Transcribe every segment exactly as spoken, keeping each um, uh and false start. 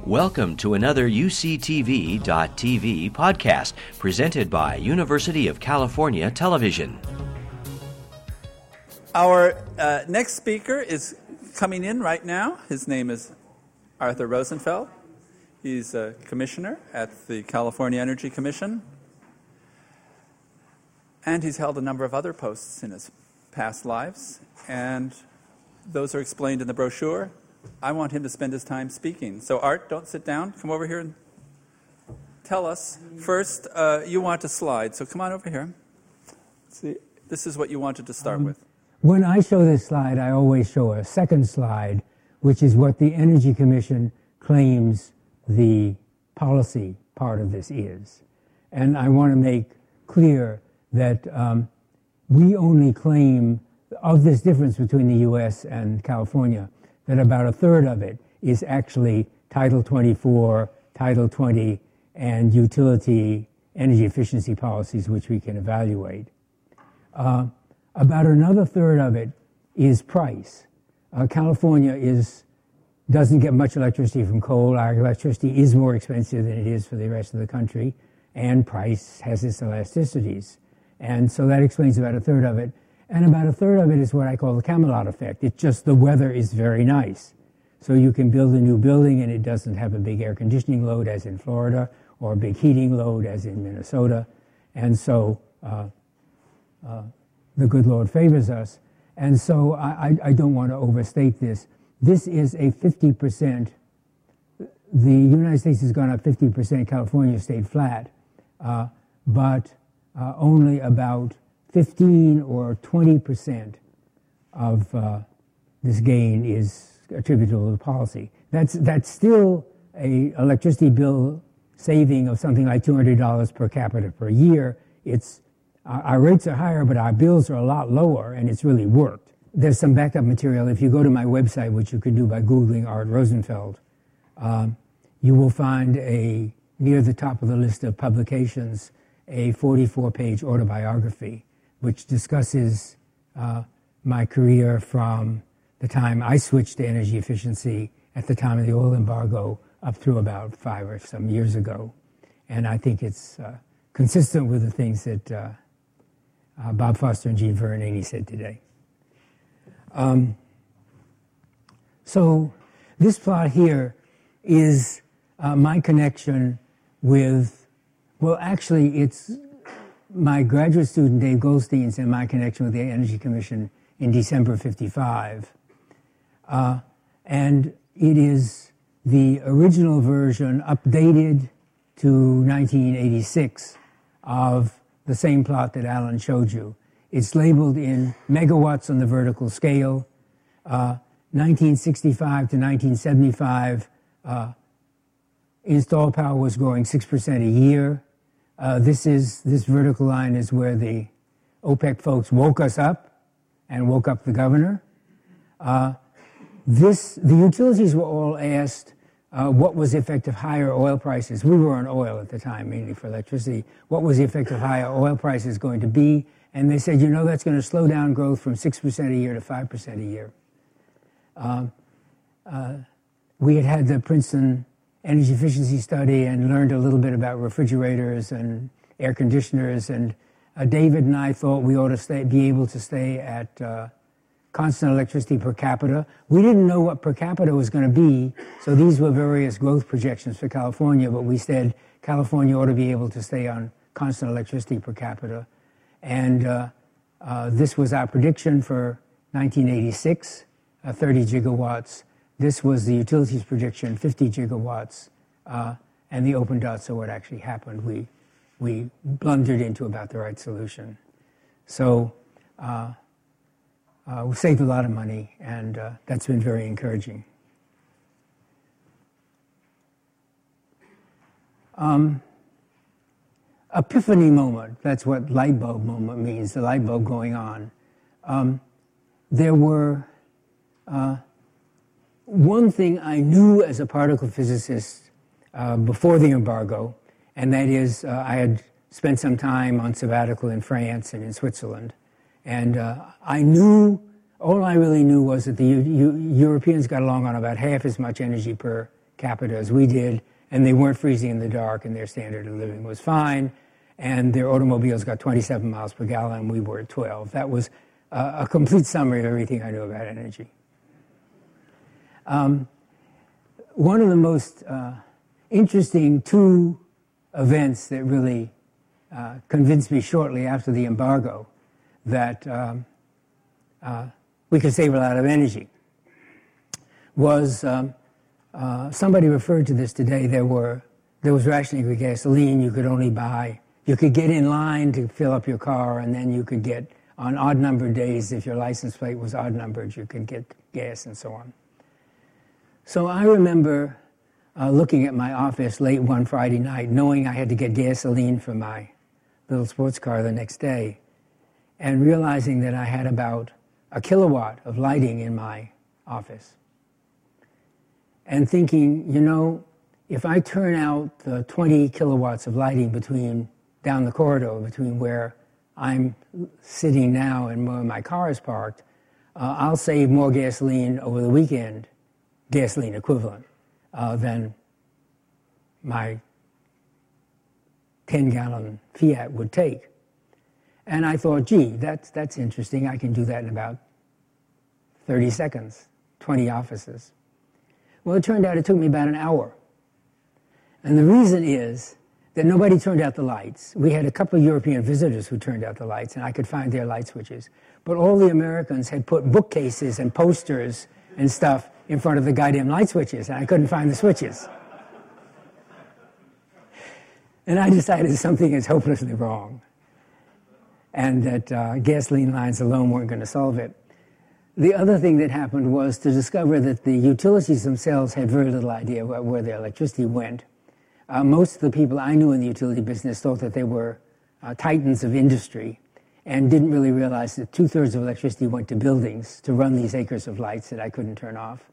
Welcome to another U C T V dot T V podcast presented by University of California Television. Our uh, next speaker is coming in right now. His name is Arthur Rosenfeld. He's a commissioner at the California Energy Commission. And he's held a number of other posts in his past lives. And those are explained in the brochure. I want him to spend his time speaking. So, Art, don't sit down. Come over here and tell us. First, uh, you want a slide. So come on over here. Let's see, this is what you wanted to start um, with. When I show this slide, I always show a second slide, which is what the Energy Commission claims the policy part of this is. And I want to make clear that um, we only claim, of this difference between the U S and California, that about a third of it is actually Title twenty-four, Title twenty, and utility energy efficiency policies, which we can evaluate. Uh, about another third of it is price. Uh, California is doesn't get much electricity from coal. Our electricity is more expensive than it is for the rest of the country, and price has its elasticities. And so that explains about a third of it. And about a third of it is what I call the Camelot effect. It's just the weather is very nice. So you can build a new building and it doesn't have a big air conditioning load as in Florida or a big heating load as in Minnesota. And so uh, uh, the good Lord favors us. And so I, I don't want to overstate this. This is a fifty percent. The United States has gone up fifty percent. California stayed flat. Uh, but uh, only about fifteen or twenty percent of uh, this gain is attributable to policy. That's that's still a electricity bill saving of something like two hundred dollars per capita per year. It's our, our rates are higher, but our bills are a lot lower, and it's really worked. There's some backup material. If you go to my website, which you can do by Googling Art Rosenfeld, um, you will find a near the top of the list of publications a forty-four page autobiography, which discusses uh, my career from the time I switched to energy efficiency at the time of the oil embargo up through about five or some years ago. And I think it's uh, consistent with the things that uh, uh, Bob Foster and Gene Veronese said today. Um, so this plot here is uh, my connection with, well, actually, it's my graduate student, Dave Goldstein's, and my connection with the Energy Commission in December fifty-five. Uh, and it is the original version updated to nineteen eighty-six of the same plot that Alan showed you. It's labeled in megawatts on the vertical scale. Uh, nineteen sixty-five to nineteen seventy-five, uh, installed power was growing six percent a year. Uh, this is this vertical line is where the OPEC folks woke us up and woke up the governor. Uh, this the utilities were all asked uh, what was the effect of higher oil prices. We were on oil at the time, mainly for electricity. What was the effect of higher oil prices going to be? And they said, you know, that's going to slow down growth from six percent a year to five percent a year. Um, uh, we had had the Princeton energy efficiency study and learned a little bit about refrigerators and air conditioners. And uh, David and I thought we ought to stay, be able to stay at uh, constant electricity per capita. We didn't know what per capita was going to be, so these were various growth projections for California, but we said California ought to be able to stay on constant electricity per capita. And uh, uh, this was our prediction for nineteen eighty-six, uh, thirty gigawatts. This was the utilities prediction, fifty gigawatts, uh, and the open dots are what actually happened. We we blundered into about the right solution. So uh, uh, we saved a lot of money, and uh, that's been very encouraging. Um, Epiphany moment, that's what light bulb moment means, the light bulb going on. Um, there were, uh, one thing I knew as a particle physicist uh, before the embargo, and that is uh, I had spent some time on sabbatical in France and in Switzerland. And uh, I knew, all I really knew was that the U- U- Europeans got along on about half as much energy per capita as we did, and they weren't freezing in the dark, and their standard of living was fine, and their automobiles got twenty-seven miles per gallon, and we were at twelve. That was uh, a complete summary of everything I knew about energy. Um, one of the most uh, interesting two events that really uh, convinced me shortly after the embargo that um, uh, we could save a lot of energy was um, uh, somebody referred to this today. There were there was rationing of gasoline. You could only buy, you could get in line to fill up your car, and then you could get, on odd numbered days, if your license plate was odd numbered, you could get gas and so on. So I remember uh, looking at my office late one Friday night, knowing I had to get gasoline for my little sports car the next day, and realizing that I had about a kilowatt of lighting in my office. And thinking, you know, if I turn out the twenty kilowatts of lighting between down the corridor between where I'm sitting now and where my car is parked, uh, I'll save more gasoline over the weekend, gasoline equivalent, uh, than my ten-gallon Fiat would take. And I thought, gee, that's, that's interesting. I can do that in about thirty seconds, twenty offices. Well, it turned out it took me about an hour. And the reason is that nobody turned out the lights. We had a couple of European visitors who turned out the lights, and I could find their light switches. But all the Americans had put bookcases and posters and stuff in front of the goddamn light switches, and I couldn't find the switches. And I decided something is hopelessly wrong, and that uh, gasoline lines alone weren't going to solve it. The other thing that happened was to discover that the utilities themselves had very little idea about where their electricity went. Uh, most of the people I knew in the utility business thought that they were uh, titans of industry and didn't really realize that two-thirds of electricity went to buildings to run these acres of lights that I couldn't turn off.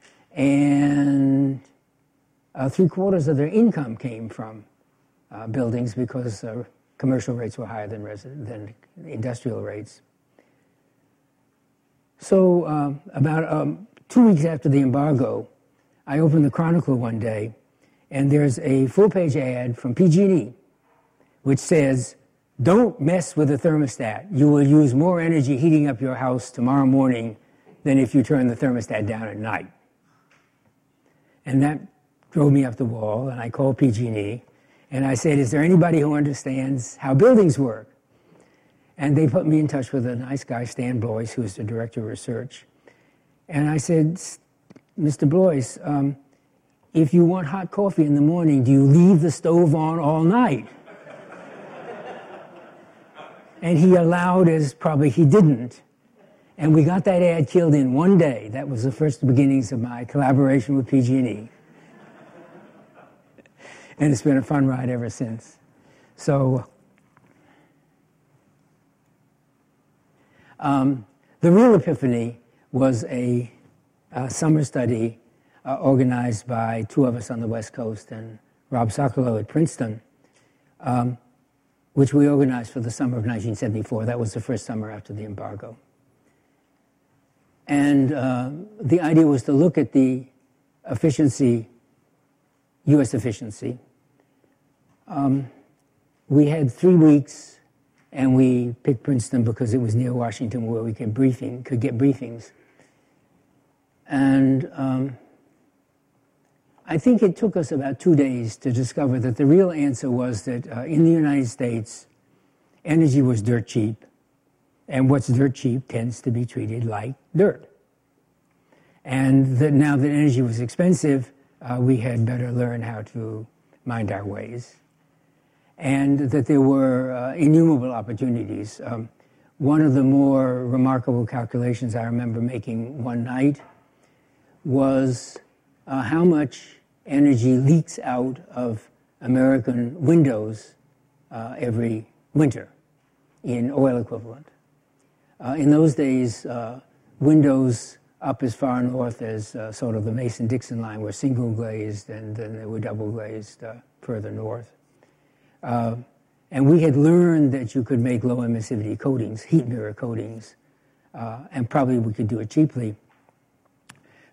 And uh, three-quarters of their income came from uh, buildings because uh, commercial rates were higher than, res- than industrial rates. So uh, about um, two weeks after the embargo, I opened the Chronicle one day, and there's a full-page ad from P G and E, which says, "Don't mess with the thermostat. You will use more energy heating up your house tomorrow morning than if you turn the thermostat down at night." And that drove me up the wall, and I called P G and E, and I said, "Is there anybody who understands how buildings work?" And they put me in touch with a nice guy, Stan Blois, who is the director of research. And I said, "Mister Blois, um, if you want hot coffee in the morning, do you leave the stove on all night?" And he allowed as probably he didn't. And we got that ad killed in one day. That was the first beginnings of my collaboration with P G and E. And it's been a fun ride ever since. So um, the real epiphany was a, a summer study uh, organized by two of us on the West Coast and Rob Socolow at Princeton, um, which we organized for the summer of nineteen seventy-four. That was the first summer after the embargo. And uh, the idea was to look at the efficiency, U S efficiency. Um, we had three weeks, and we picked Princeton because it was near Washington where we could briefing, could get briefings. And um, I think it took us about two days to discover that the real answer was that uh, in the United States, energy was dirt cheap, and what's dirt cheap tends to be treated like dirt. And that now that energy was expensive, uh, we had better learn how to mind our ways. And that there were uh, innumerable opportunities. Um, one of the more remarkable calculations I remember making one night was uh, how much energy leaks out of American windows uh, every winter in oil equivalent. Uh, in those days, uh, windows up as far north as uh, sort of the Mason-Dixon line were single glazed, and then they were double glazed uh, further north. Uh, and we had learned that you could make low emissivity coatings, heat mirror coatings, uh, and probably we could do it cheaply.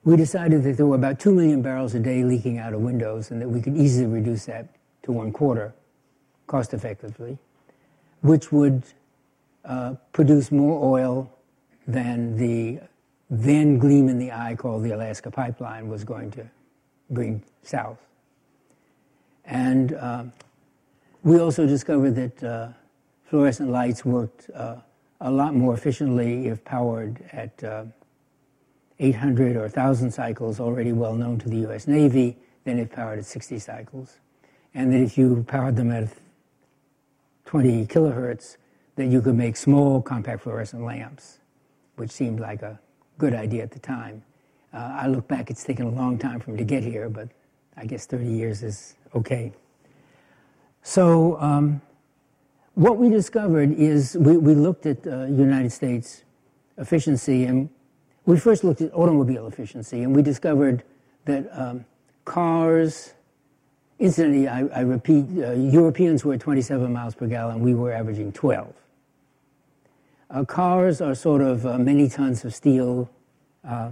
we decided that there were about two million barrels a day leaking out of windows and that we could easily reduce that to one quarter cost effectively, which would uh, produce more oil than the then gleam in the eye called the Alaska Pipeline was going to bring south. And uh, we also discovered that uh, fluorescent lights worked uh, a lot more efficiently if powered at uh, eight hundred or one thousand cycles, already well known to the U S Navy, than if powered at sixty cycles. And that if you powered them at twenty kilohertz, that you could make small compact fluorescent lamps, which seemed like a good idea at the time. Uh, I look back, it's taken a long time for me to get here, but I guess thirty years is okay. So um, what we discovered is we, we looked at uh, United States efficiency, and we first looked at automobile efficiency, and we discovered that um, cars, incidentally, I, I repeat, uh, Europeans were at twenty-seven miles per gallon, we were averaging twelve. Uh, cars are sort of uh, many tons of steel, uh,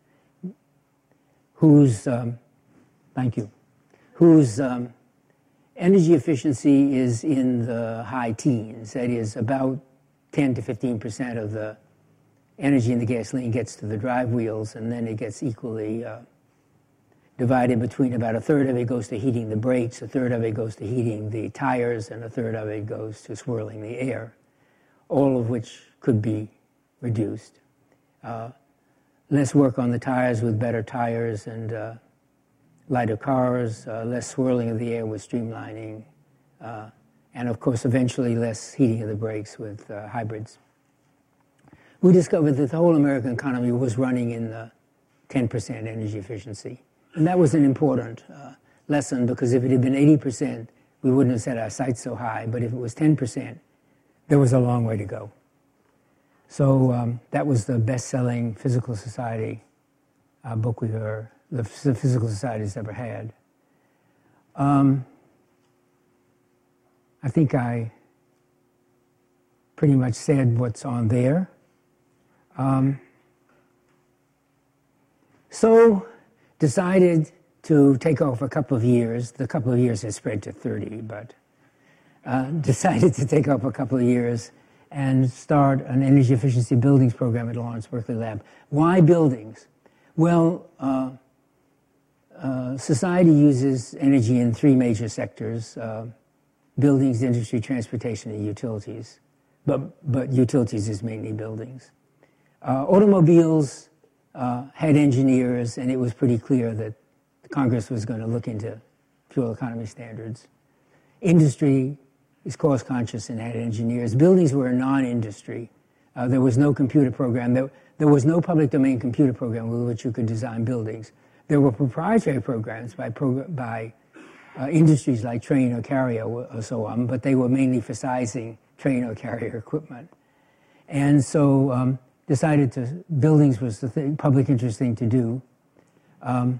whose, um, thank you, whose um, energy efficiency is in the high teens. That is, about ten to fifteen percent of the energy in the gasoline gets to the drive wheels, and then it gets equally uh, divided between about a third of it goes to heating the brakes, a third of it goes to heating the tires, and a third of it goes to swirling the air, all of which could be reduced. Uh, less work on the tires with better tires and uh, lighter cars, uh, less swirling of the air with streamlining, uh, and of course eventually less heating of the brakes with uh, hybrids. We discovered that the whole American economy was running in the ten percent energy efficiency. And that was an important uh, lesson, because if it had been eighty percent, we wouldn't have set our sights so high. But if it was ten percent, there was a long way to go. So um, that was the best-selling Physical Society uh, book we were, the Physical Society's ever had. Um, I think I pretty much said what's on there. Um, so decided to take off a couple of years. The couple of years has spread to thirty, but uh, decided to take off a couple of years and start an energy efficiency buildings program at Lawrence Berkeley Lab. Why buildings? Well, uh, uh, society uses energy in three major sectors: uh, buildings, industry, transportation, and utilities. But, but utilities is mainly buildings. Uh, automobiles uh, had engineers, and it was pretty clear that Congress was going to look into fuel economy standards. Industry is cost conscious and had engineers. Buildings were a non-industry. Uh, there was no computer program. There, there was no public domain computer program with which you could design buildings. There were proprietary programs by, progr- by uh, industries like train or carrier or so on, but they were mainly for sizing train or carrier equipment. And so um, decided to, buildings was the thing, public interest thing to do. Um,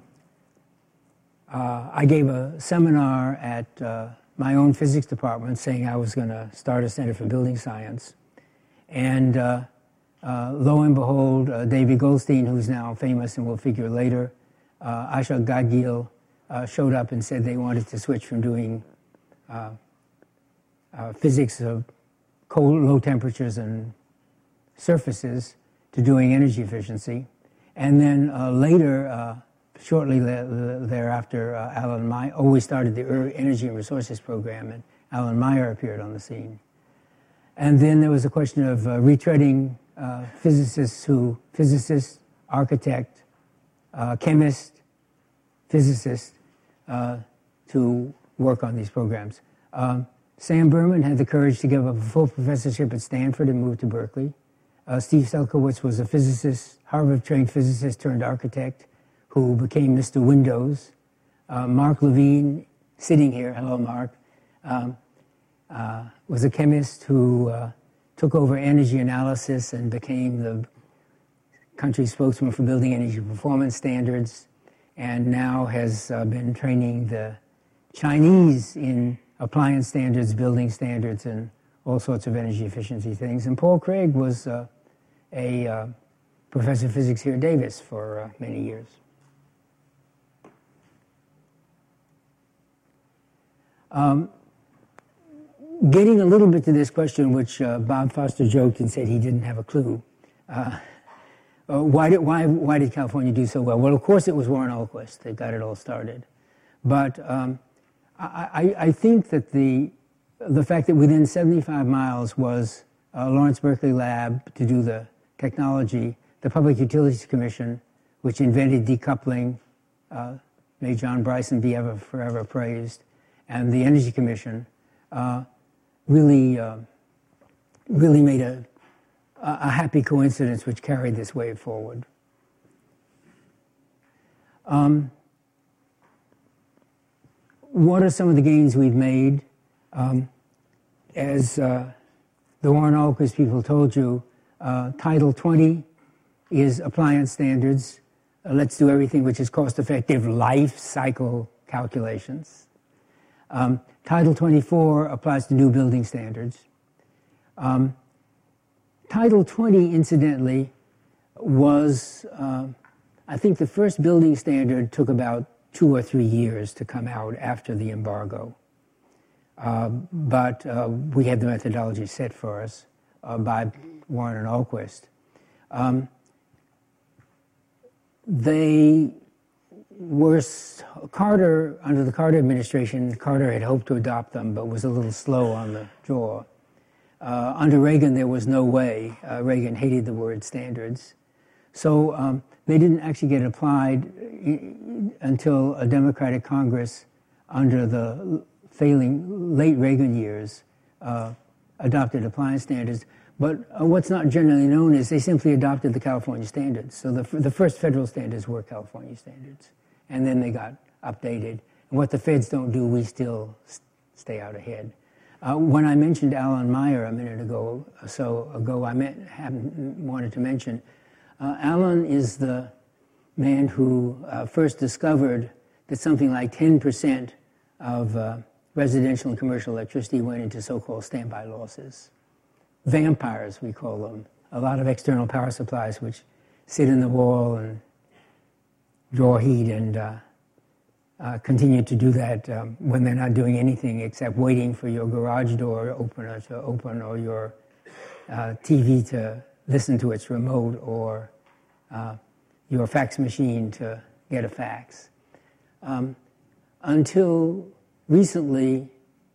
uh, I gave a seminar at uh, my own physics department saying I was going to start a Center for Building Science. And uh, uh, lo and behold, uh, David Goldstein, who's now famous and will figure later, uh, Ashok Gadgil uh, showed up and said they wanted to switch from doing uh, uh, physics of cold, low temperatures and surfaces to doing energy efficiency. And then uh, later, uh, shortly le- thereafter, uh, Alan Meyer, oh, we started the Energy and Resources Program, and Alan Meyer appeared on the scene. And then there was a question of uh, retreading uh, physicists who, physicist, architect, uh, chemist, physicist, uh, to work on these programs. Um, Sam Berman had the courage to give up a full professorship at Stanford and move to Berkeley. Uh, Steve Selkowitz was a physicist, Harvard-trained physicist turned architect who became Mister Windows. Uh, Mark Levine, sitting here, hello Mark, um, uh, was a chemist who uh, took over energy analysis and became the country's spokesman for building energy performance standards, and now has uh, been training the Chinese in appliance standards, building standards, and all sorts of energy efficiency things. And Paul Craig was uh, a uh, professor of physics here at Davis for uh, many years. Um, getting a little bit to this question, which uh, Bob Foster joked and said he didn't have a clue. Uh, uh, why, did, why, why did California do so well? Well, of course it was Warren Alquist that got it all started. But um, I, I, I think that the, the fact that within seventy-five miles was uh, Lawrence Berkeley Lab to do the technology, the Public Utilities Commission, which invented decoupling, uh, may John Bryson be ever forever praised, and the Energy Commission uh, really, uh, really made a, a happy coincidence which carried this wave forward. Um, what are some of the gains we've made? Um, as uh, the Warren Alquist people told you, uh, Title twenty is appliance standards. Uh, let's do everything which is cost-effective life cycle calculations. Um, Title twenty-four applies to new building standards. Um, Title twenty, incidentally, was, uh, I think the first building standard took about two or three years to come out after the embargo. Uh, but uh, we had the methodology set for us uh, by Warren and Alquist. Um, they were, Carter, under the Carter administration, Carter had hoped to adopt them, but was a little slow on the draw. Uh, under Reagan, there was no way. Uh, Reagan hated the word standards. So um, they didn't actually get applied until a Democratic Congress under the failing late Reagan years uh, adopted appliance standards. But uh, what's not generally known is they simply adopted the California standards. So the, the first federal standards were California standards. And then they got updated. And what the feds don't do, we still stay out ahead. Uh, when I mentioned Alan Meyer a minute ago, so ago, I meant, hadn't wanted to mention, uh, Alan is the man who uh, first discovered that something like ten percent of uh, residential and commercial electricity went into so-called standby losses. Vampires, we call them. A lot of external power supplies which sit in the wall and draw heat and uh, uh, continue to do that um, when they're not doing anything except waiting for your garage door opener to open or your uh, T V to listen to its remote or uh, your fax machine to get a fax. Um, until recently,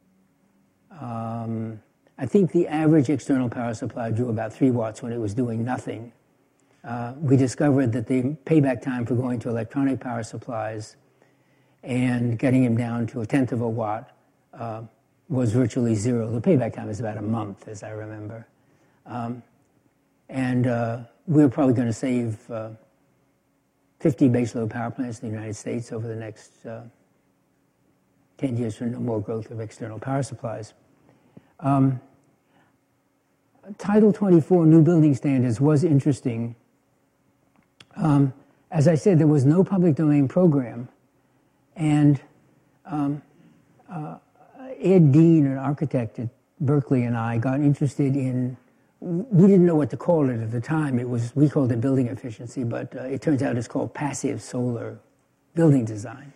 um, I think the average external power supply drew about three watts when it was doing nothing. Uh, we discovered that the payback time for going to electronic power supplies and getting them down to a tenth of a watt uh, was virtually zero. The payback time is about a month, as I remember. Um, and uh, we're probably going to save uh, fifty baseload power plants in the United States over the next uh, ten years for no more growth of external power supplies. Um, Title twenty-four, new building standards, was interesting. Um, as I said, there was no public domain program. And um, uh, Ed Dean, an architect at Berkeley, and I got interested in, we didn't know what to call it at the time. It was, we called it building efficiency, but uh, it turns out it's called passive solar building design.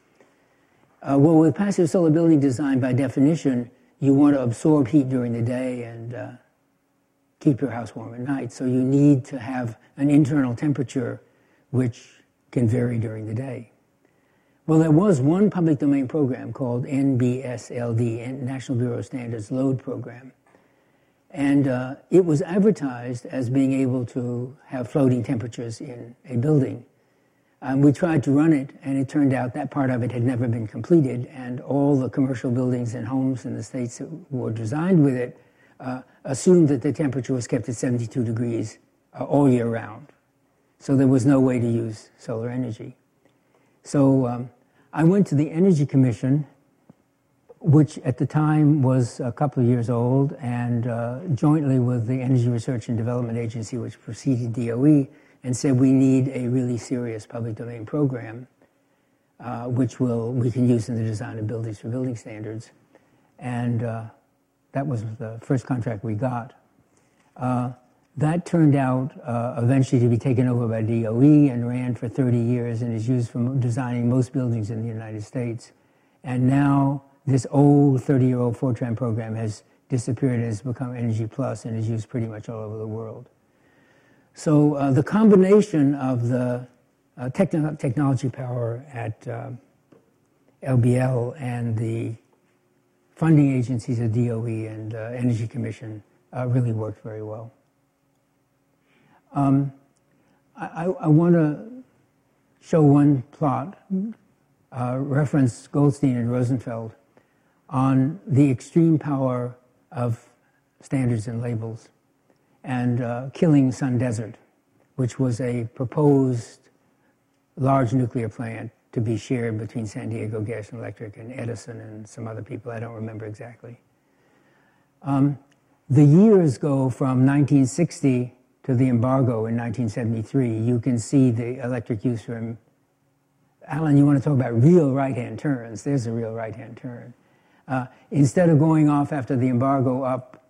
Uh, well, with passive solar building design, by definition, you want to absorb heat during the day and uh, keep your house warm at night. So you need to have an internal temperature which can vary during the day. Well, there was one public domain program called N B S L D, National Bureau of Standards Load Program. And uh, it was advertised as being able to have floating temperatures in a building. Um, we tried to run it, and it turned out that part of it had never been completed, and all the commercial buildings and homes in the states that were designed with it uh, assumed that the temperature was kept at seventy-two degrees uh, all year round. So there was no way to use solar energy. So um, I went to the Energy Commission, which at the time was a couple of years old, and uh, jointly with the Energy Research and Development Agency, which preceded D O E, and said we need a really serious public domain program, uh, which will we can use in the design of buildings for building standards. And uh, that was the first contract we got. Uh, that turned out uh, eventually to be taken over by D O E and ran for thirty years and is used for designing most buildings in the United States. And now this old thirty-year-old Fortran program has disappeared and has become Energy Plus and is used pretty much all over the world. So uh, the combination of the uh, techn- technology power at uh, L B L and the funding agencies of D O E and uh, Energy Commission uh, really worked very well. Um, I, I want to show one plot, uh, reference Goldstein and Rosenfeld, on the extreme power of standards and labels, and uh, killing Sun Desert, which was a proposed large nuclear plant to be shared between San Diego Gas and Electric and Edison and some other people. I don't remember exactly. Um, the years go from nineteen sixty to the embargo in nineteen seventy-three. You can see the electric use from, Alan, you want to talk about real right-hand turns. There's a real right-hand turn. Uh, instead of going off after the embargo up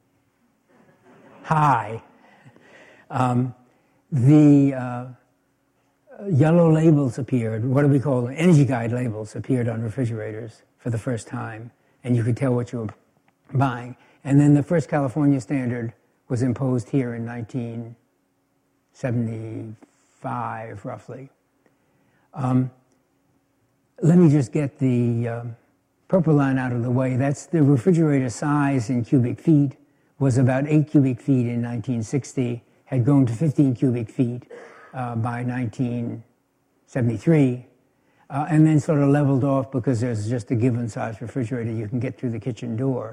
high, um, the uh, yellow labels appeared. What do we call them? Energy guide labels appeared on refrigerators for the first time, and you could tell what you were buying. And then the first California standard was imposed here in nineteen seventy-five, roughly. Um, let me just get the um, purple line out of the way. That's the refrigerator size in cubic feet, was about eight cubic feet in nineteen sixty, had grown to fifteen cubic feet uh, by nineteen seventy-three, uh, and then sort of leveled off because there's just a given size refrigerator you can get through the kitchen door.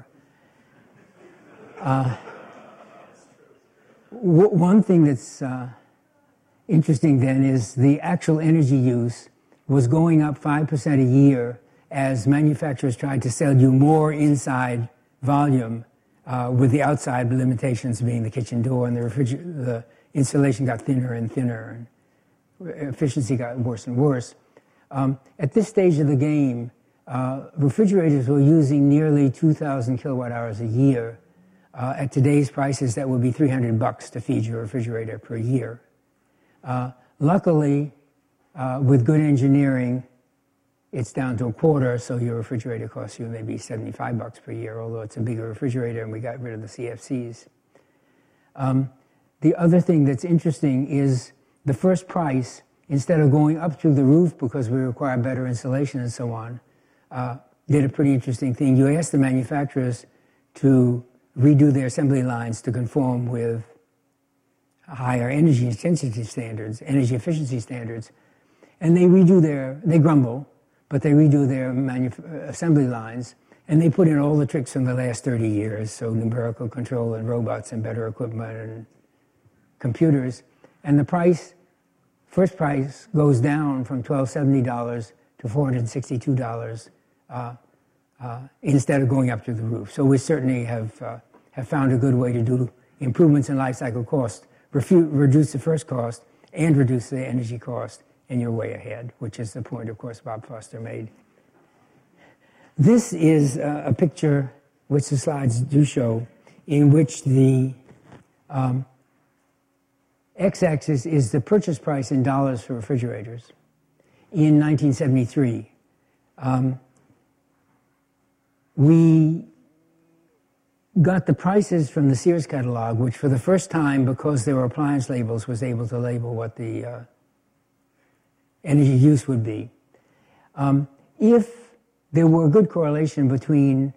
Uh, w- one thing that's uh, interesting then is the actual energy use was going up five percent a year as manufacturers tried to sell you more inside volume, uh, with the outside limitations being the kitchen door, and the, refriger- the insulation got thinner and thinner, and efficiency got worse and worse. Um, at this stage of the game, uh, refrigerators were using nearly two thousand kilowatt hours a year. Uh, at today's prices, that would be three hundred bucks to feed your refrigerator per year. Uh, luckily, uh, with good engineering, it's down to a quarter, so your refrigerator costs you maybe seventy-five bucks per year, although it's a bigger refrigerator and we got rid of the C F Cs. Um, the other thing that's interesting is the first price, instead of going up through the roof because we require better insulation and so on, uh, did a pretty interesting thing. You asked the manufacturers to redo their assembly lines to conform with higher energy intensity standards, energy efficiency standards, and they redo their, they grumble, but they redo their manuf- assembly lines, and they put in all the tricks from the last thirty years, so numerical control and robots and better equipment and computers, and the price, first price goes down from twelve seventy dollars to four hundred sixty-two dollars uh, uh, instead of going up to the roof. So we certainly have uh, have found a good way to do improvements in life cycle cost, refu- reduce the first cost, and reduce the energy cost, and you're way ahead, which is the point, of course, Bob Foster made. This is uh, a picture, which the slides do show, in which the um, x-axis is the purchase price in dollars for refrigerators in nineteen seventy-three. Um, we got the prices from the Sears catalog, which for the first time, because there were appliance labels, was able to label what the uh, energy use would be. Um, if there were a good correlation between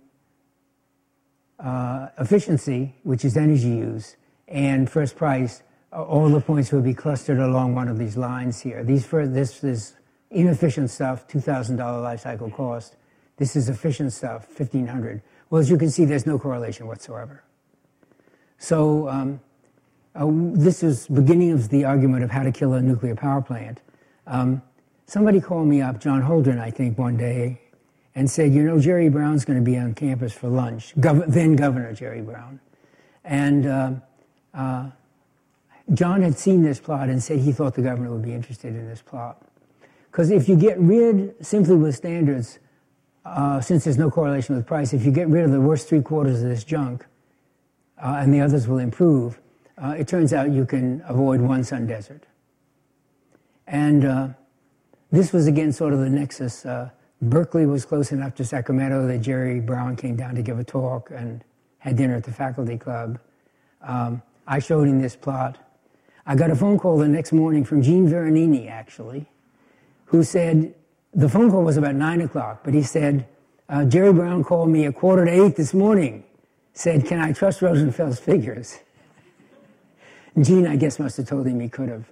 uh, efficiency, which is energy use, and first price, uh, all the points would be clustered along one of these lines here. These for, this is inefficient stuff, two thousand dollars life cycle cost. This is efficient stuff, fifteen hundred dollars. Well, as you can see, there's no correlation whatsoever. So um, uh, this is beginning of the argument of how to kill a nuclear power plant. Um, somebody called me up, John Holdren, I think, one day, and said, you know, Jerry Brown's going to be on campus for lunch, Gov- then Governor Jerry Brown. And uh, uh, John had seen this plot and said he thought the governor would be interested in this plot. Because if you get rid, simply with standards, Uh, since there's no correlation with price, if you get rid of the worst three quarters of this junk, uh, and the others will improve, uh, it turns out you can avoid one sun desert. And uh, this was, again, sort of the nexus. Uh, Berkeley was close enough to Sacramento that Jerry Brown came down to give a talk and had dinner at the faculty club. Um, I showed him this plot. I got a phone call the next morning from Gene Veronini, actually, who said, the phone call was about nine o'clock, but he said, uh, Jerry Brown called me at quarter to eight this morning, said, can I trust Rosenfeld's figures? Gene, I guess, must have told him he could have.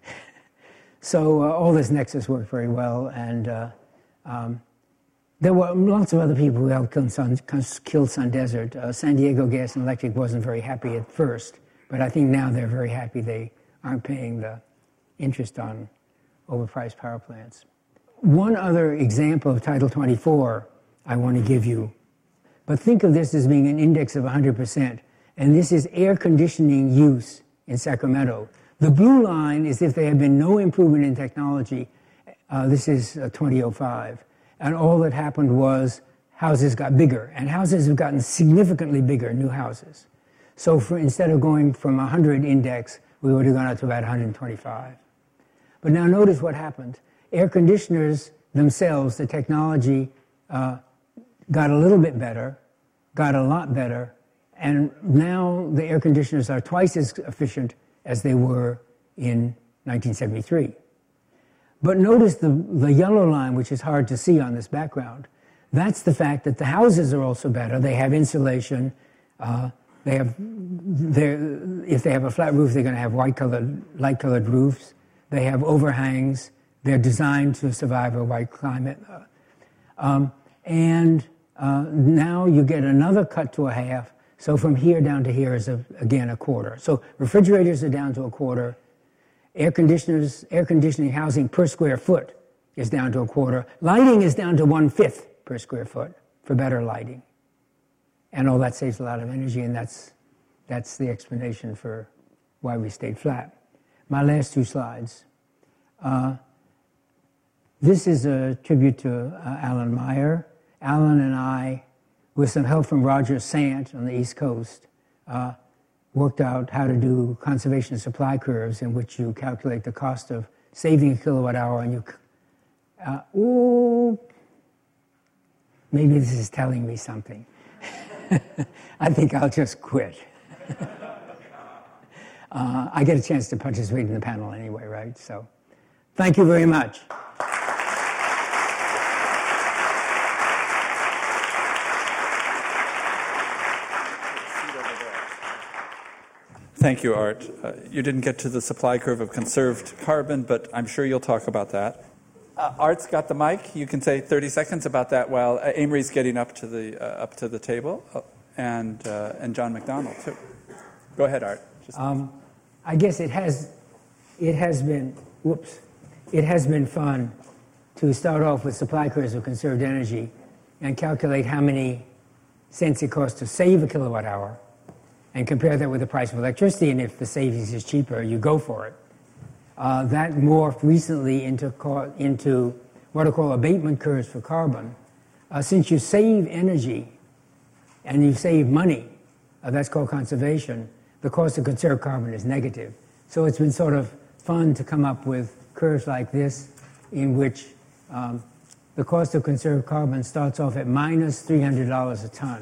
So uh, all this nexus worked very well, and uh, um, there were lots of other people who helped kill Sun, kill Sun Desert. Uh, San Diego Gas and Electric wasn't very happy at first, but I think now they're very happy they aren't paying the interest on overpriced power plants. One other example of Title twenty-four I want to give you, but think of this as being an index of one hundred percent, and this is air conditioning use in Sacramento. The blue line is if there had been no improvement in technology. Uh, this is uh, twenty oh five. And all that happened was houses got bigger. And houses have gotten significantly bigger, new houses. So for, instead of going from one hundred index, we would have gone up to about one hundred twenty-five. But now notice what happened. Air conditioners themselves, the technology uh, got a little bit better, got a lot better, and now the air conditioners are twice as efficient as they were in nineteen seventy-three. But notice the, the yellow line, which is hard to see on this background. That's the fact that the houses are also better. They have insulation. Uh, they have, if they have a flat roof, they're going to have white-colored, light-colored roofs. They have overhangs. They're designed to survive a white climate. Um, and uh, now you get another cut to a half. So from here down to here is, a, again, a quarter. So refrigerators are down to a quarter. Air conditioners, air conditioning housing per square foot is down to a quarter. Lighting is down to one-fifth per square foot for better lighting. And all that saves a lot of energy, and that's, that's the explanation for why we stayed flat. My last two slides. Uh, this is a tribute to uh, Alan Meyer. Alan and I, with some help from Roger Sant on the East Coast, uh, worked out how to do conservation supply curves in which you calculate the cost of saving a kilowatt hour, and you, uh, ooh, maybe this is telling me something. I think I'll just quit. uh, I get a chance to participate in the panel anyway, right? So, thank you very much. Thank you, Art. Uh, you didn't get to the supply curve of conserved carbon, but I'm sure you'll talk about that. Uh, Art's got the mic. You can say thirty seconds about that while uh, Amory's getting up to the uh, up to the table, uh, and uh, and John McDonald too. Go ahead, Art. Just um, I guess it has it has been whoops, it has been fun to start off with supply curves of conserved energy and calculate how many cents it costs to save a kilowatt hour, and compare that with the price of electricity, and if the savings is cheaper, you go for it. Uh, that morphed recently into, into what are called abatement curves for carbon. Uh, since you save energy and you save money, uh, that's called conservation, the cost of conserved carbon is negative. So it's been sort of fun to come up with curves like this in which um, the cost of conserved carbon starts off at minus three hundred dollars a ton.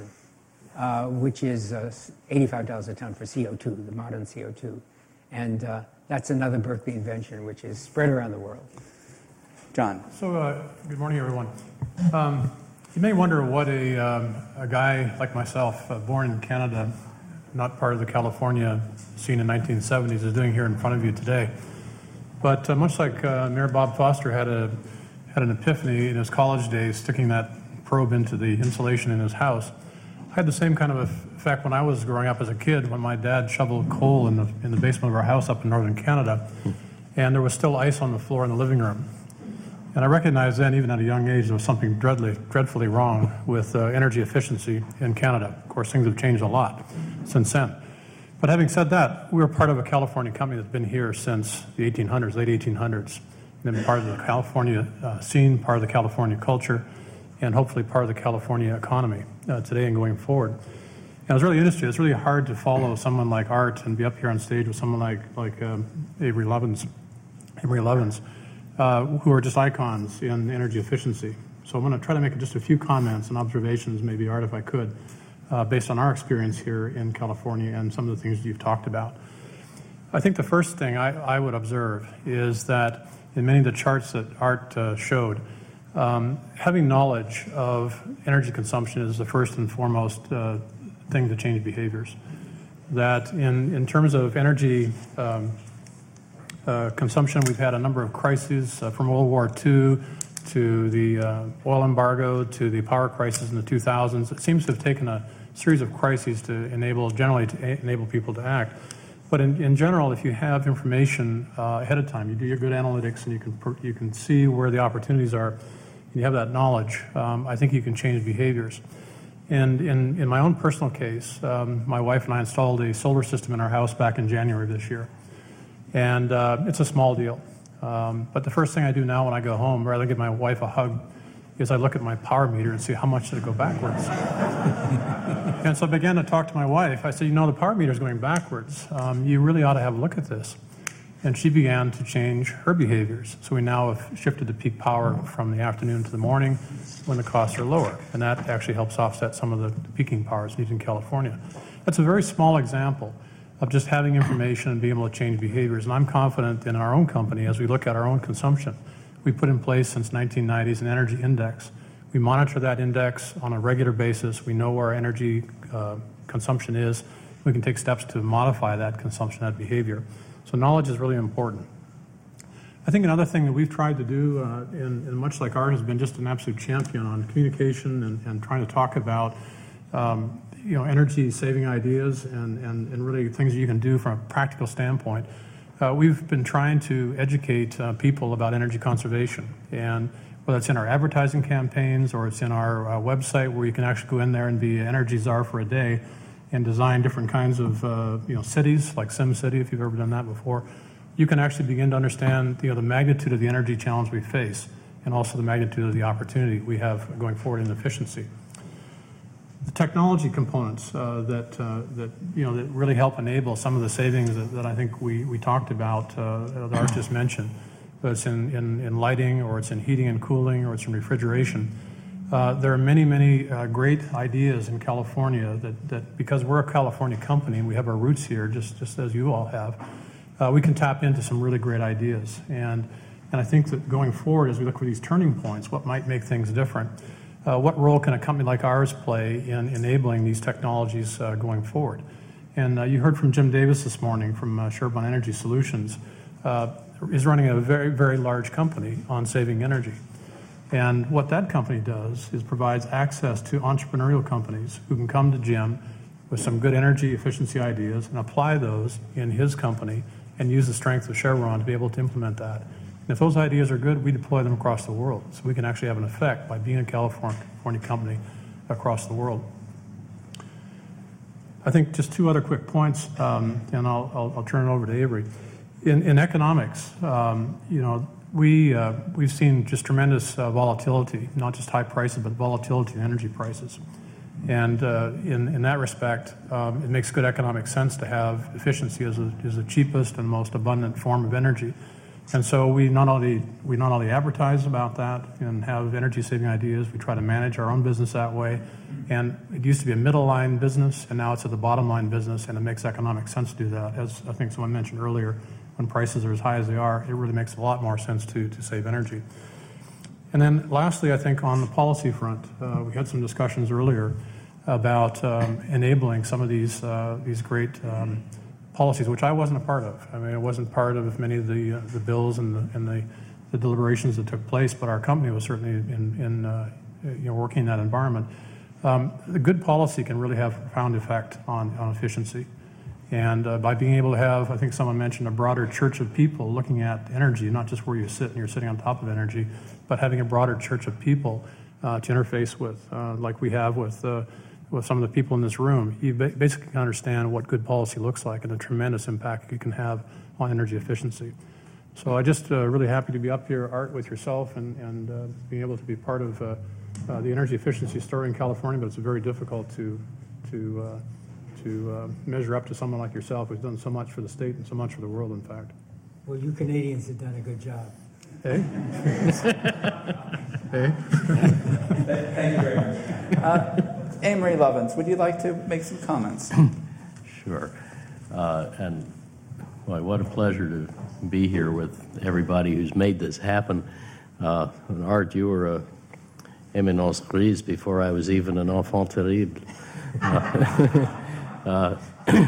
Uh, which is uh, eighty-five dollars a ton for C O two, the modern C O two. And uh, that's another Berkeley invention, which is spread around the world. John. So, uh, good morning, everyone. Um, you may wonder what a, um, a guy like myself, uh, born in Canada, not part of the California scene in the nineteen seventies, is doing here in front of you today. But uh, much like uh, Mayor Bob Foster had, a, had an epiphany in his college days, sticking that probe into the insulation in his house, I had the same kind of effect when I was growing up as a kid, when my dad shoveled coal in the, in the basement of our house up in northern Canada, and there was still ice on the floor in the living room. And I recognized then, even at a young age, there was something dreadfully, dreadfully wrong with uh, energy efficiency in Canada. Of course, things have changed a lot since then. But having said that, we were part of a California company that's been here since the eighteen hundreds, late eighteen hundreds, been part of the California uh, scene, part of the California culture, and hopefully part of the California economy uh, today and going forward. And it was really interesting. It's really hard to follow someone like Art and be up here on stage with someone like like um, Avery Levins, Avery Levins, uh, who are just icons in energy efficiency. So I'm going to try to make just a few comments and observations, maybe, Art, if I could, uh, based on our experience here in California and some of the things you've talked about. I think the first thing I, I would observe is that in many of the charts that Art uh, showed, um, having knowledge of energy consumption is the first and foremost uh, thing to change behaviors. That in, in terms of energy um, uh, consumption, we've had a number of crises uh, from World War Two to the uh, oil embargo to the power crisis in the two thousands. It seems to have taken a series of crises to enable, generally to a- enable people to act. But in, in general, if you have information uh, ahead of time, you do your good analytics and you can per, you can see where the opportunities are, and you have that knowledge, um, I think you can change behaviors. And in, in my own personal case, um, my wife and I installed a solar system in our house back in January of this year. And uh, it's a small deal. Um, but the first thing I do now when I go home, rather than give my wife a hug, is I look at my power meter and see how much did it go backwards. And so I began to talk to my wife. I said, you know, the power meter is going backwards. Um, you really ought to have a look at this. And she began to change her behaviors. So we now have shifted to peak power from the afternoon to the morning when the costs are lower. And that actually helps offset some of the peaking powers needed in California. That's a very small example of just having information and being able to change behaviors. And I'm confident in our own company as we look at our own consumption. We put in place since nineteen nineties an energy index. We monitor that index on a regular basis. We know where our energy uh, consumption is. We can take steps to modify that consumption, that behavior. So knowledge is really important. I think another thing that we've tried to do, uh, and, and much like Art has been just an absolute champion on communication and, and trying to talk about um, you know, energy-saving ideas and, and, and really things that you can do from a practical standpoint. Uh, we've been trying to educate uh, people about energy conservation, and whether it's in our advertising campaigns or it's in our uh, website where you can actually go in there and be Energy Czar for a day and design different kinds of uh, you know cities like SimCity, if you've ever done that before. You can actually begin to understand you know the magnitude of the energy challenge we face and also the magnitude of the opportunity we have going forward in efficiency. The technology components uh, that uh, that you know that really help enable some of the savings that, that I think we, we talked about uh, that Art just mentioned, whether it's in, in, in lighting or it's in heating and cooling or it's in refrigeration. Uh, there are many, many uh, great ideas in California that, that because we're a California company and we have our roots here, just, just as you all have, uh, we can tap into some really great ideas. And, and I think that going forward, as we look for these turning points, what might make things different, uh, what role can a company like ours play in enabling these technologies uh, going forward? And uh, you heard from Jim Davis this morning from uh, Chevron Energy Solutions, uh, is running a very, very large company on saving energy. And what that company does is provides access to entrepreneurial companies who can come to Jim with some good energy efficiency ideas and apply those in his company and use the strength of Chevron to be able to implement that. And if those ideas are good, we deploy them across the world. So we can actually have an effect by being a California company across the world. I think just two other quick points, um, and I'll, I'll, I'll turn it over to Avery. In, in economics, um, you know, we, uh, we've seen just tremendous uh, volatility, not just high prices, but volatility in energy prices. And uh, in, in that respect, um, it makes good economic sense to have efficiency as, a, as the cheapest and most abundant form of energy. And so we not only we not only advertise about that and have energy-saving ideas, we try to manage our own business that way. And it used to be a middle-line business, and now it's at the bottom-line business, and it makes economic sense to do that. As I think someone mentioned earlier, when prices are as high as they are, it really makes a lot more sense to, to save energy. And then lastly, I think on the policy front, uh, we had some discussions earlier about um, enabling some of these uh, these great um, policies, which I wasn't a part of. I mean, I wasn't part of many of the uh, the bills and the and the, the deliberations that took place, but our company was certainly in, in uh, you know working in that environment. Um, the good policy can really have a profound effect on, on efficiency. And uh, by being able to have, I think someone mentioned, a broader church of people looking at energy, not just where you sit and you're sitting on top of energy, but having a broader church of people uh, to interface with, uh, like we have with uh, with some of the people in this room. You ba- basically can understand what good policy looks like and the tremendous impact it can have on energy efficiency. So I'm just uh, really happy to be up here, Art, with yourself and, and uh, being able to be part of uh, uh, the energy efficiency story in California, but it's very difficult to to uh, to uh, measure up to someone like yourself who's done so much for the state and so much for the world, in fact. Well, you Canadians have done a good job. Hey? Hey? Thank you very much. Uh, Amory Lovins, would you like to make some comments? Sure. Uh, and boy, what a pleasure to be here with everybody who's made this happen. Uh, Art, you were a éminence grise before I was even an enfant terrible. Uh, uh,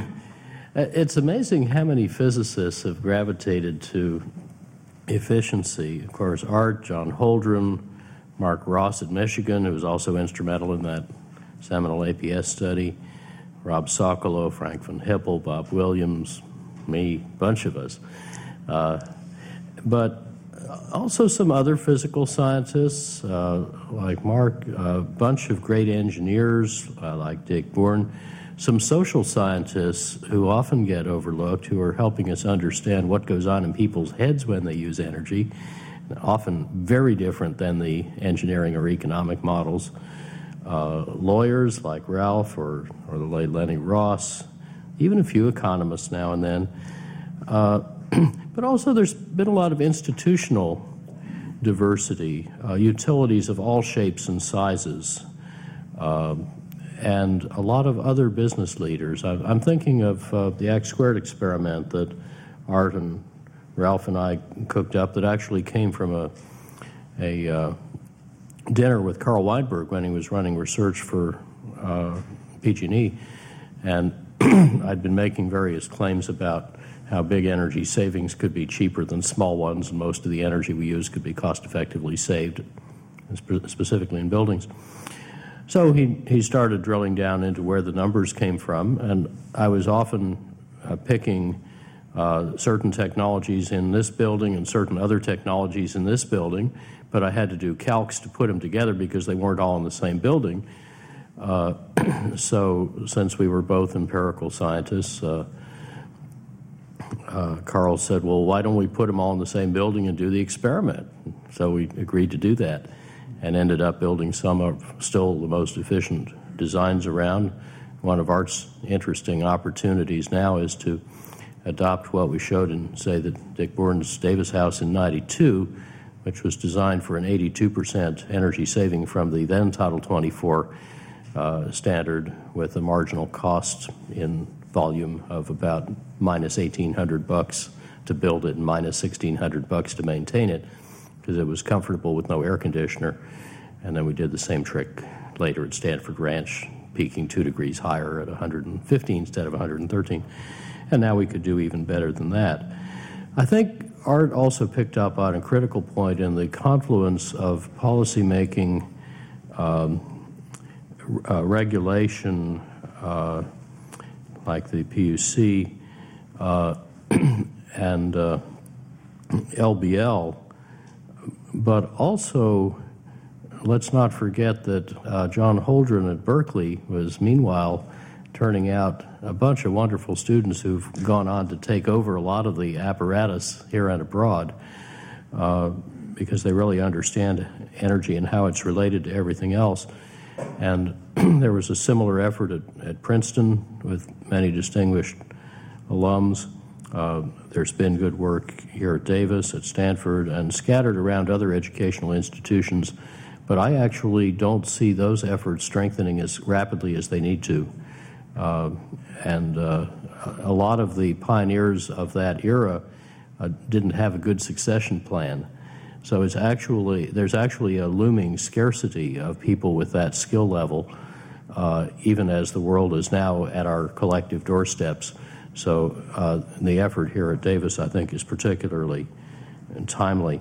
it's amazing how many physicists have gravitated to efficiency. Of course, Art, John Holdren, Mark Ross at Michigan, who was also instrumental in that seminal A P S study, Rob Sokolow, Frank von Hippel, Bob Williams, me, bunch of us. Uh, but also some other physical scientists uh, like Mark, a bunch of great engineers uh, like Dick Bourne, some social scientists who often get overlooked, who are helping us understand what goes on in people's heads when they use energy, often very different than the engineering or economic models. Uh, lawyers like Ralph or, or the late Lenny Ross, even a few economists now and then. Uh, but also there's been a lot of institutional diversity, uh, utilities of all shapes and sizes, uh, and a lot of other business leaders. I, I'm thinking of uh, the X squared experiment that Art and Ralph and I cooked up that actually came from a, a uh, dinner with Carl Weinberg when he was running research for uh, P G and E, and I'd been making various claims about how big energy savings could be cheaper than small ones, and most of the energy we use could be cost-effectively saved, specifically in buildings. So he, he started drilling down into where the numbers came from, and I was often uh, picking uh, certain technologies in this building and certain other technologies in this building, but I had to do calcs to put them together because they weren't all in the same building. Uh, so since we were both empirical scientists, uh, uh, Carl said, well, why don't we put them all in the same building and do the experiment? So we agreed to do that and ended up building some of still the most efficient designs around. One of Art's interesting opportunities now is to adopt what we showed in, say, the Dick Bourne's Davis House in ninety-two, which was designed for an eighty-two percent energy saving from the then Title twenty-four uh, standard, with a marginal cost in volume of about minus eighteen hundred bucks to build it and minus sixteen hundred bucks to maintain it, because it was comfortable with no air conditioner. And then we did the same trick later at Stanford Ranch, peaking two degrees higher at one hundred fifteen instead of one hundred thirteen. And now we could do even better than that. I think Art also picked up on a critical point in the confluence of policymaking, um, uh, regulation, uh, like the P U C, uh, and uh, L B L, but also let's not forget that uh, John Holdren at Berkeley was meanwhile turning out a bunch of wonderful students who've gone on to take over a lot of the apparatus here and abroad, uh, because they really understand energy and how it's related to everything else. And there was a similar effort at, at Princeton with many distinguished alums. Uh, there's been good work here at Davis, at Stanford, and scattered around other educational institutions, but I actually don't see those efforts strengthening as rapidly as they need to. Uh, and uh, a lot of the pioneers of that era uh, didn't have a good succession plan. So it's actually, there's actually a looming scarcity of people with that skill level, uh, even as the world is now at our collective doorsteps. So uh, the effort here at Davis, I think, is particularly timely.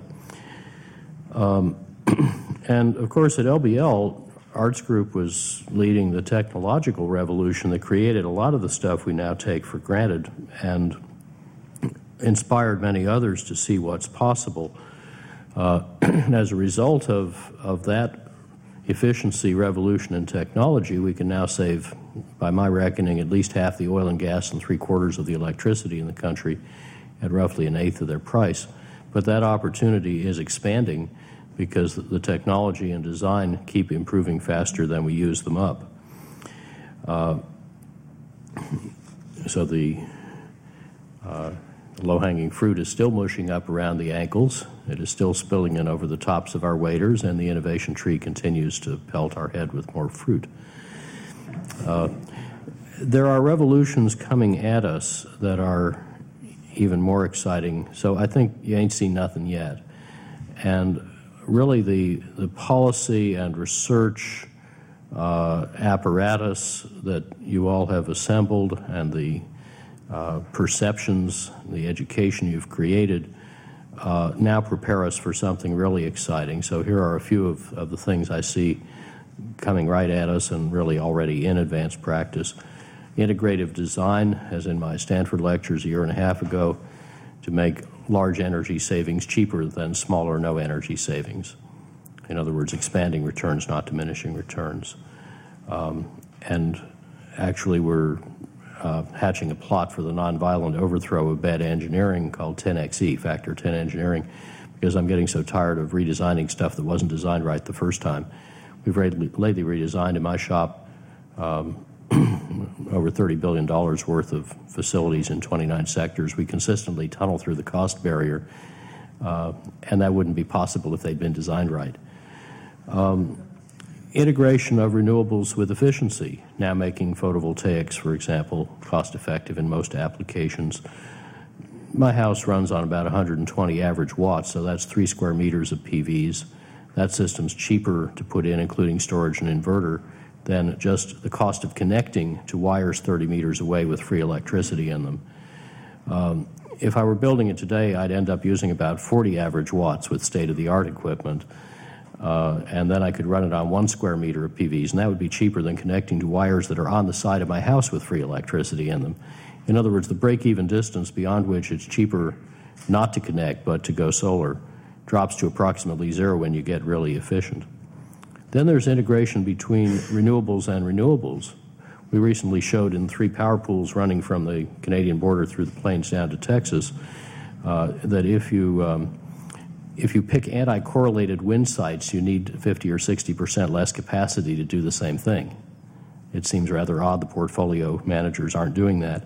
Um, and of course, at L B L, Art's group was leading the technological revolution that created a lot of the stuff we now take for granted and inspired many others to see what's possible. Uh, and as a result of, of that efficiency revolution in technology, we can now save, by my reckoning, at least half the oil and gas and three quarters of the electricity in the country at roughly an eighth of their price. But that opportunity is expanding because the technology and design keep improving faster than we use them up. Uh, so the uh, low-hanging fruit is still mushing up around the ankles. It is still spilling in over the tops of our waders, and the innovation tree continues to pelt our head with more fruit. Uh, there are revolutions coming at us that are even more exciting. So I think you ain't seen nothing yet. And really the, the policy and research uh, apparatus that you all have assembled and the uh, perceptions, the education you've created uh, now prepare us for something really exciting. So here are a few of, of the things I see coming right at us and really already in advanced practice. Integrative design, as in my Stanford lectures a year and a half ago, to make large energy savings cheaper than small or no energy savings. In other words, expanding returns, not diminishing returns. Um, and actually we're uh, hatching a plot for the nonviolent overthrow of bad engineering called ten X E, Factor ten Engineering, because I'm getting so tired of redesigning stuff that wasn't designed right the first time. We've lately redesigned in my shop um, over thirty billion dollars worth of facilities in twenty-nine sectors. We consistently tunnel through the cost barrier, uh, and that wouldn't be possible if they'd been designed right. Um, integration of renewables with efficiency, now making photovoltaics, for example, cost-effective in most applications. My house runs on about one hundred twenty average watts, so that's three square meters of P Vs. That system's cheaper to put in, including storage and inverter, than just the cost of connecting to wires thirty meters away with free electricity in them. Um, if I were building it today, I'd end up using about forty average watts with state-of-the-art equipment, uh, and then I could run it on one square meter of P Vs, and that would be cheaper than connecting to wires that are on the side of my house with free electricity in them. In other words, the break-even distance beyond which it's cheaper not to connect but to go solar drops to approximately zero when you get really efficient. Then there's integration between renewables and renewables. We recently showed in three power pools running from the Canadian border through the plains down to Texas uh, that if you um, if you pick anti-correlated wind sites, you need fifty or sixty percent less capacity to do the same thing. It seems rather odd the portfolio managers aren't doing that.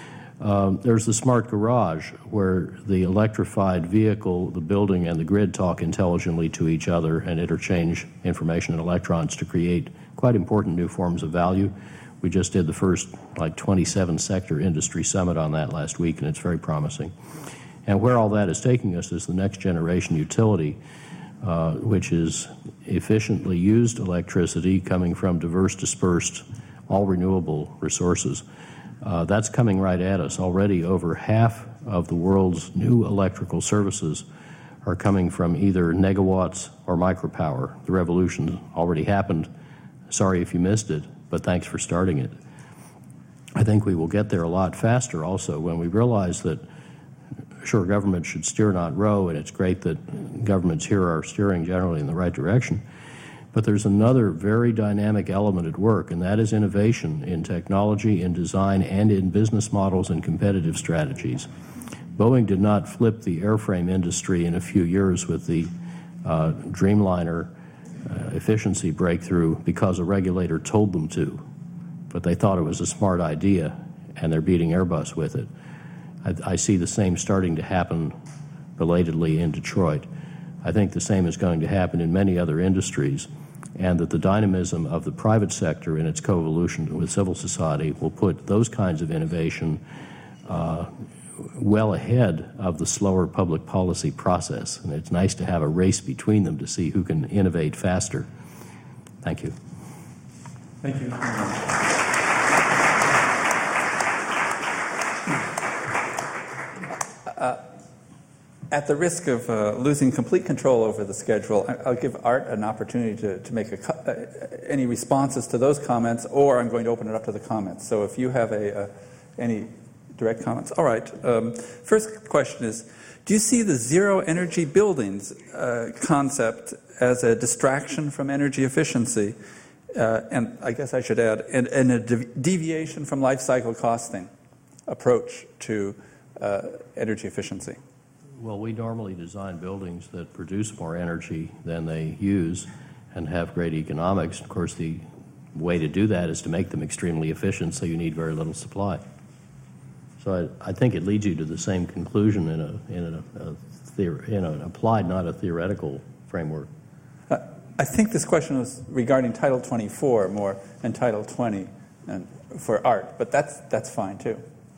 Um, there's the smart garage, where the electrified vehicle, the building, and the grid talk intelligently to each other and interchange information and electrons to create quite important new forms of value. We just did the first, like, twenty-seven sector industry summit on that last week, and it's very promising. And where all that is taking us is the next generation utility, uh, which is efficiently used electricity coming from diverse, dispersed, all renewable resources. Uh, that's coming right at us. Already over half of the world's new electrical services are coming from either negawatts or micropower. The revolution already happened. Sorry if you missed it, but thanks for starting it. I think we will get there a lot faster also when we realize that, sure, government should steer, not row, and it's great that governments here are steering generally in the right direction. But there's another very dynamic element at work, and that is innovation in technology, in design, and in business models and competitive strategies. Boeing did not flip the airframe industry in a few years with the uh, Dreamliner uh, efficiency breakthrough because a regulator told them to. But they thought it was a smart idea, and they're beating Airbus with it. I, I see the same starting to happen belatedly in Detroit. I think the same is going to happen in many other industries, and that the dynamism of the private sector in its co-evolution with civil society will put those kinds of innovation uh, well ahead of the slower public policy process. And it's nice to have a race between them to see who can innovate faster. Thank you. Thank you. Uh, At the risk of uh, losing complete control over the schedule, I'll give Art an opportunity to, to make a, uh, any responses to those comments, or I'm going to open it up to the comments. So if you have a, uh, any direct comments. All right. Um, first question is, do you see the zero energy buildings uh, concept as a distraction from energy efficiency? Uh, and I guess I should add, and, and a de- deviation from life cycle costing approach to uh, energy efficiency? Well, we normally design buildings that produce more energy than they use and have great economics. Of course, the way to do that is to make them extremely efficient, so you need very little supply. So I, I think it leads you to the same conclusion in a in a, a theor- in an applied, not a theoretical framework. Uh, I think this question was regarding Title twenty-four more than Title twenty and for art, but that's that's fine too.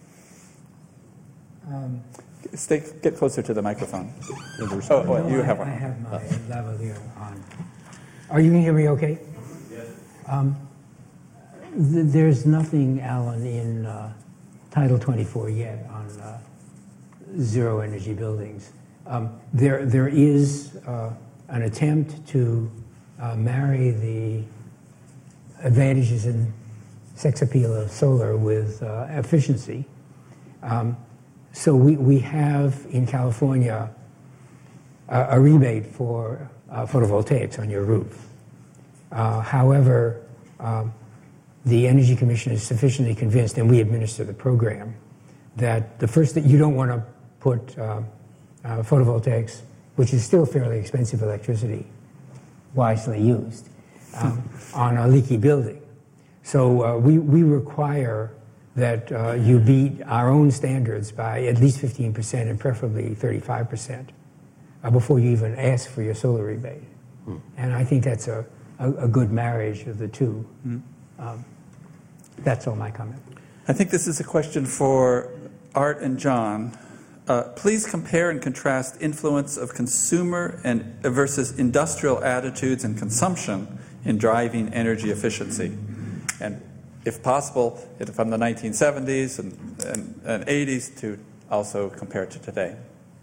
Um, Stay get closer to the microphone. Oh, well, you I, have one. I have my lavalier on. Are you going to hear me okay? Yes. Um, th- there's nothing, Alan, in uh, Title twenty-four yet on uh, zero energy buildings. Um, there, there is uh, an attempt to uh, marry the advantages and sex appeal of solar with uh, efficiency. Um, so we, we have in California a, a rebate for uh, photovoltaics on your roof. Uh, however, um, the Energy Commission is sufficiently convinced, and we administer the program, that the first that you don't want to put uh, uh, photovoltaics, which is still fairly expensive electricity, wisely used, um, on a leaky building. So uh, we, we require that uh, you beat our own standards by at least fifteen percent and preferably thirty-five percent uh, before you even ask for your solar rebate. Hmm. And I think that's a, a, a good marriage of the two. Hmm. Um, that's all my comment. I think this is a question for Art and John. Uh, please compare and contrast influence of consumer and versus industrial attitudes and consumption in driving energy efficiency. And if possible, from the nineteen seventies and, and, and eighties to also compare to today.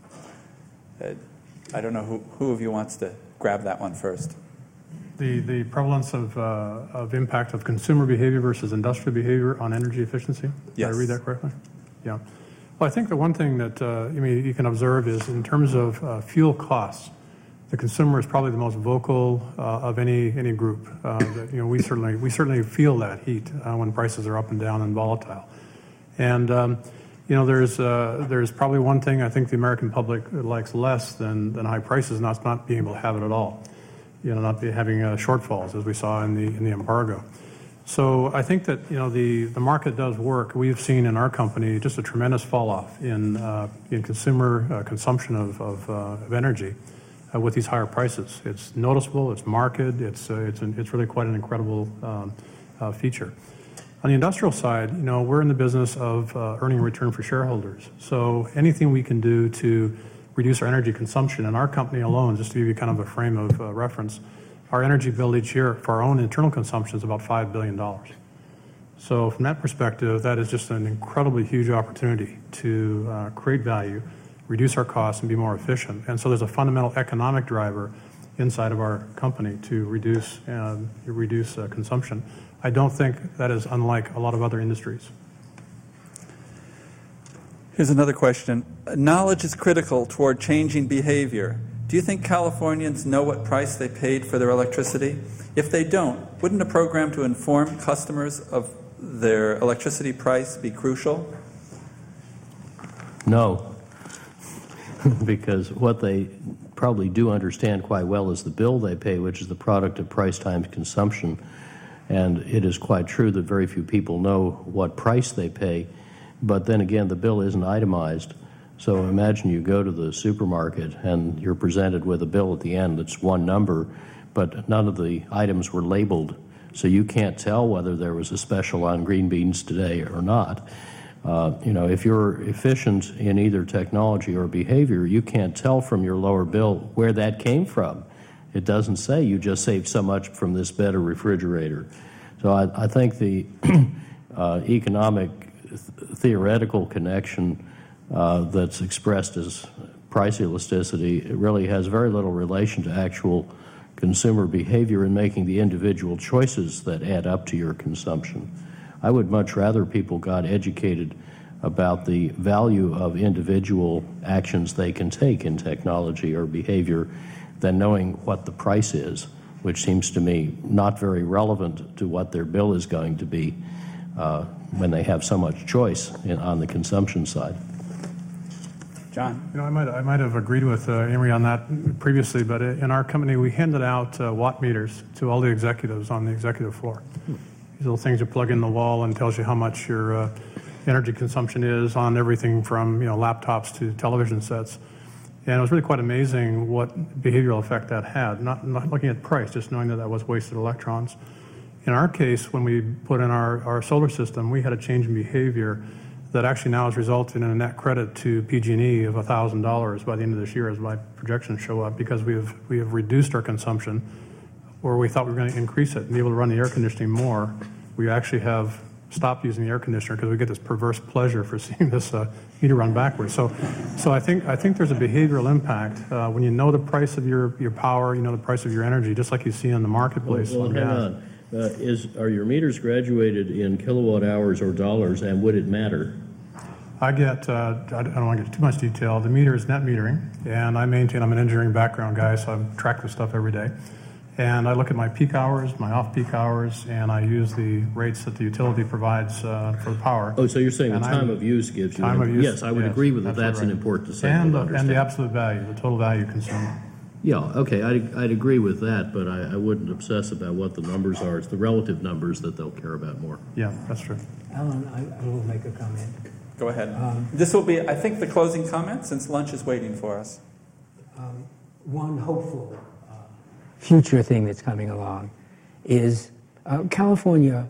Uh, I don't know who, who of you wants to grab that one first. The, the prevalence of, uh, of impact of consumer behavior versus industrial behavior on energy efficiency? Yes. Did I read that correctly? Yeah. Well, I think the one thing that uh, I mean, you can observe is in terms of uh, fuel costs, the consumer is probably the most vocal uh, of any any group. Uh, that, you know, we certainly we certainly feel that heat uh, when prices are up and down and volatile. And um, you know, there's uh, there's probably one thing I think the American public likes less than than high prices, not not being able to have it at all. You know, not be having uh, shortfalls as we saw in the in the embargo. So I think that you know the, the market does work. We've seen in our company just a tremendous fall off in uh, in consumer uh, consumption of of, uh, of energy uh, with these higher prices. It's noticeable. It's marked. It's uh, it's an, it's really quite an incredible um, uh, feature. On the industrial side, you know, we're in the business of uh, earning a return for shareholders. So anything we can do to reduce our energy consumption in our company alone, just to give you kind of a frame of uh, reference, our energy bill each year for our own internal consumption is about five billion dollars. So from that perspective, that is just an incredibly huge opportunity to uh, create value, reduce our costs, and be more efficient. And so there's a fundamental economic driver inside of our company to reduce, uh, reduce uh, consumption. I don't think that is unlike a lot of other industries. Here's another question. Knowledge is critical toward changing behavior. Do you think Californians know what price they paid for their electricity? If they don't, wouldn't a program to inform customers of their electricity price be crucial? No, because what they probably do understand quite well is the bill they pay, which is the product of price times consumption. And it is quite true that very few people know what price they pay. But then again, the bill isn't itemized. So imagine you go to the supermarket and you're presented with a bill at the end that's one number, but none of the items were labeled. So you can't tell whether there was a special on green beans today or not. Uh, you know, if you're efficient in either technology or behavior, you can't tell from your lower bill where that came from. It doesn't say you just saved so much from this better refrigerator. So I, I think the uh, economic th- theoretical connection uh, that's expressed as price elasticity, it really has very little relation to actual consumer behavior in making the individual choices that add up to your consumption. I would much rather people got educated about the value of individual actions they can take in technology or behavior than knowing what the price is, which seems to me not very relevant to what their bill is going to be uh, when they have so much choice in, on the consumption side. John? You know, I might I might have agreed with uh, Amory on that previously, but in our company we handed out uh, watt meters to all the executives on the executive floor. These little things you plug in the wall and tells you how much your uh, energy consumption is on everything from, you know, laptops to television sets. And it was really quite amazing what behavioral effect that had. Not, not looking at price, just knowing that that was wasted electrons. In our case, when we put in our, our solar system, we had a change in behavior that actually now has resulted in a net credit to P G and E of one thousand dollars by the end of this year as my projections show up, because we have, we have reduced our consumption where we thought we were going to increase it and be able to run the air conditioning more. We actually have stopped using the air conditioner because we get this perverse pleasure for seeing this uh, heater run backwards. So, so I think I think there's a behavioral impact uh, when you know the price of your, your power, you know the price of your energy, just like you see in the marketplace. Well, well hang on. Uh, is are your meters graduated in kilowatt hours or dollars, and would it matter? I get, uh, I don't want to get too much detail. The meter is net metering, and I maintain, I'm an engineering background guy, so I track this stuff every day. And I look at my peak hours, my off-peak hours, and I use the rates that the utility provides uh, for power. Oh, so you're saying and the time I, of use gives you... Time an, of use, yes, I would yes, agree with that. That's right. an important distinction. And, uh, and the absolute value, the total value consumed. Yeah, okay, I'd, I'd agree with that, but I, I wouldn't obsess about what the numbers are. It's the relative numbers that they'll care about more. Yeah, that's true. Alan, I, I will make a comment. Go ahead. Um, this will be, I think, the closing comment, since lunch is waiting for us. Um, one hopeful uh, future thing that's coming along is uh, California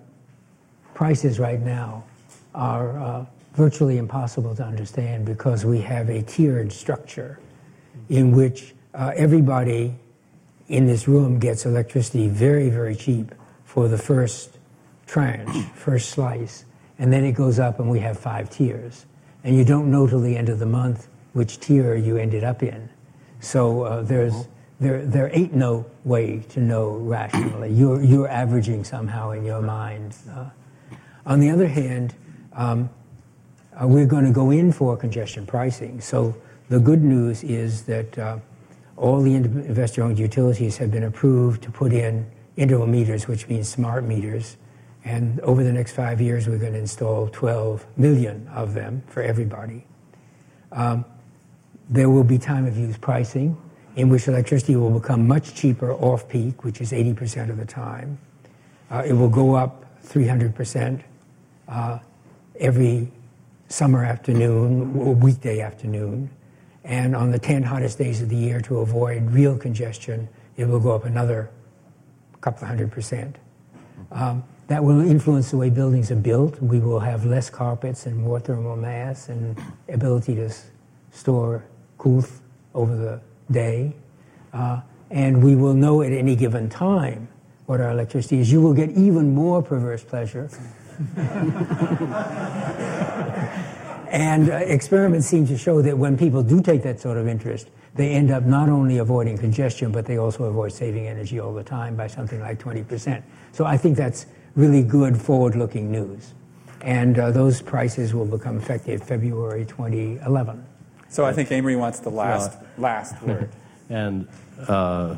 prices right now are uh, virtually impossible to understand because we have a tiered structure in which uh, everybody in this room gets electricity very, very cheap for the first tranche, first slice, and then it goes up and we have five tiers. And you don't know till the end of the month which tier you ended up in. So uh, there's there there ain't no way to know rationally. You're you're averaging somehow in your mind. Uh, on the other hand, um, uh, we're going to go in for congestion pricing. So the good news is that uh, all the investor-owned utilities have been approved to put in interval meters, which means smart meters. And over the next five years, we're going to install twelve million of them for everybody. Um, there will be time of use pricing, in which electricity will become much cheaper off-peak, which is eighty percent of the time. Uh, it will go up three hundred percent uh, every summer afternoon or weekday afternoon. And on the ten hottest days of the year, to avoid real congestion, it will go up another couple of hundred percent. Um, that will influence the way buildings are built. We will have less carpets and more thermal mass and ability to s- store cool th- over the day. Uh, and we will know at any given time what our electricity is. You will get even more perverse pleasure. And uh, experiments seem to show that when people do take that sort of interest, they end up not only avoiding congestion, but they also avoid saving energy all the time by something like twenty percent. So I think that's really good forward-looking news. And uh, those prices will become effective February twenty eleven. So I think Amory wants the last uh, last word. And uh,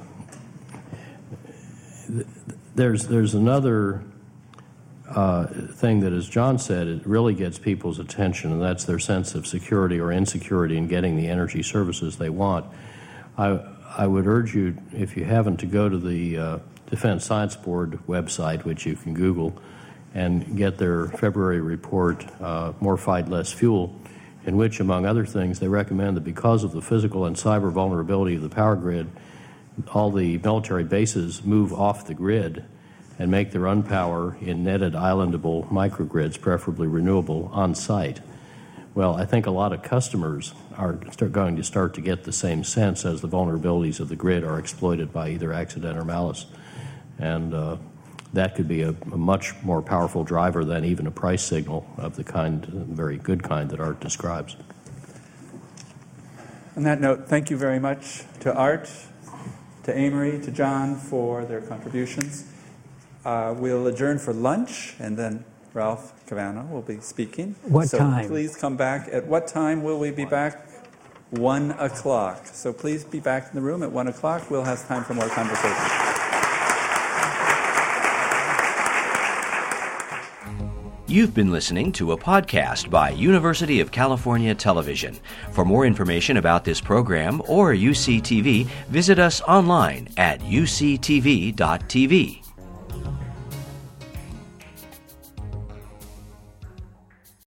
th- there's there's another uh, thing that, as John said, it really gets people's attention, and that's their sense of security or insecurity in getting the energy services they want. I I would urge you, if you haven't, to go to the uh, Defense Science Board website, which you can Google, and get their February report, uh, More Fight, Less Fuel, in which, among other things, they recommend that because of the physical and cyber vulnerability of the power grid, all the military bases move off the grid and make their unpower in netted islandable microgrids, preferably renewable, on site. Well, I think a lot of customers are start going to start to get the same sense as the vulnerabilities of the grid are exploited by either accident or malice. And uh, that could be a, a much more powerful driver than even a price signal of the kind, very good kind that Art describes. On that note, thank you very much to Art, to Amory, to John for their contributions. Uh, we'll adjourn for lunch, and then Ralph Cavano will be speaking. What so time? Please come back. At what time will we be back? One o'clock. So please be back in the room at one o'clock. We'll have time for more conversation. You've been listening to a podcast by University of California Television. For more information about this program or U C T V, visit us online at U C T V dot T V.